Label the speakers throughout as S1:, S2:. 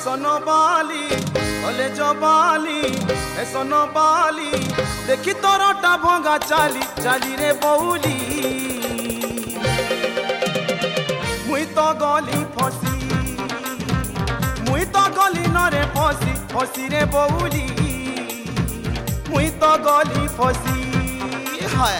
S1: बाली college बाली fashion बाली देखी तोरटा भंगा चाली चाली रे बौली मुई तो गली फसी मुई तो गली नरे फसी फसी रे बौली मुई तो गली फसी हाय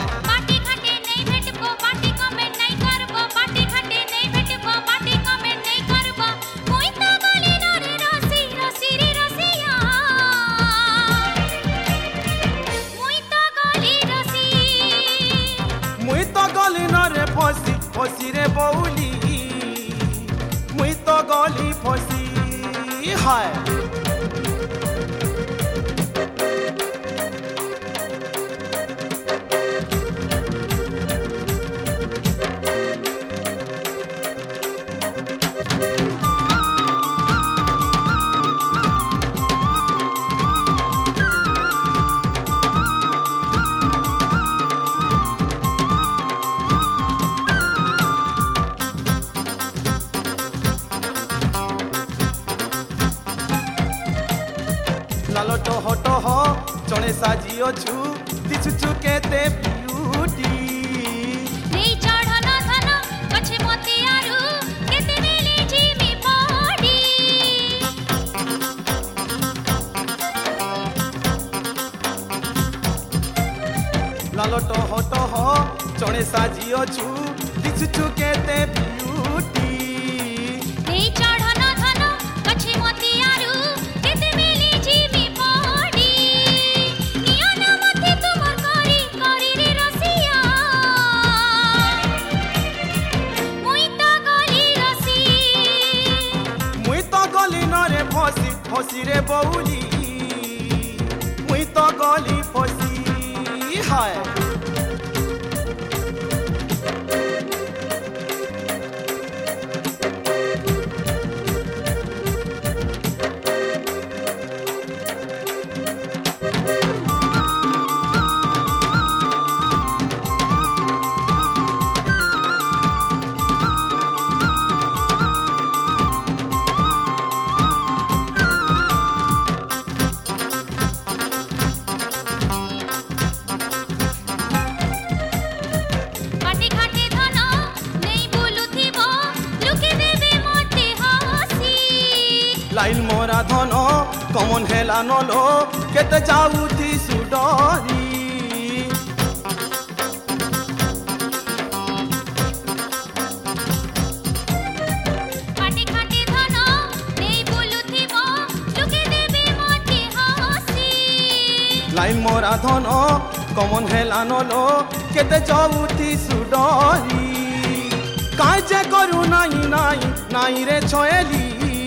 S1: फसी फसी रे बौली मुई तो गली फसी हाय लालो टह टह चणे साजी अछु दिछु केते ब्यूटी
S2: नहीं चढ़न धन पछे मोती आरु केते बेली जीमी पड़ी
S1: लालो टह टह चणे साजी अछु दिछु केते ब्यूटी
S2: नहीं चढ़न धन पछे मोती आरु केते बेली जीमी
S1: फसी फसी रे बौली मुई तो गली फसी हाय लाइन मोरा धन कमन हेला नलो केते जाऊथी सुडरी
S2: पाटी खाटी धन नेई बोलुथिबो लुके देबे मोती हसी
S1: लाइन मोरा धन कमन हेला नलो केते जाऊथी सुडरी काय जे करू नाही नाही नाही रे छोएली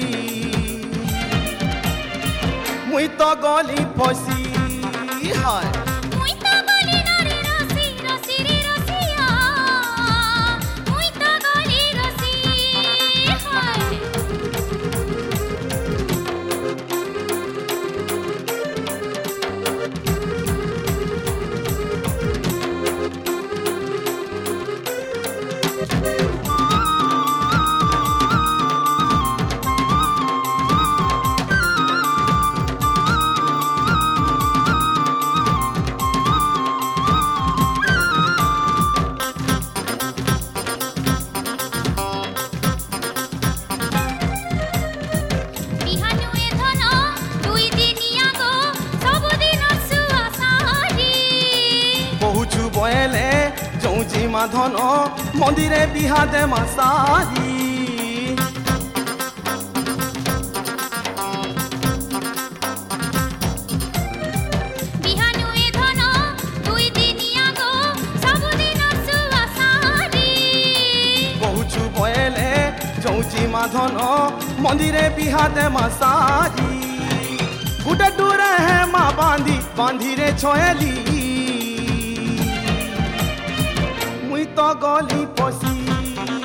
S1: मुई तो गली फसी हाय
S2: मुई तो गली नरे रसी रसी रे रसिया मुई तो गली रसी हाय
S1: बयले जौजी माधन मंदिरे बिहा दे मासारी
S2: बिहानुए धन दुई दिनिया गो सब दिन सुआसारी
S1: बहुचु बयले जौजी माधन मंदिरे बिहा दे मासारी गुटे डुरे है माँ बांधी बांधी रे छोएली मुई तो गली फसी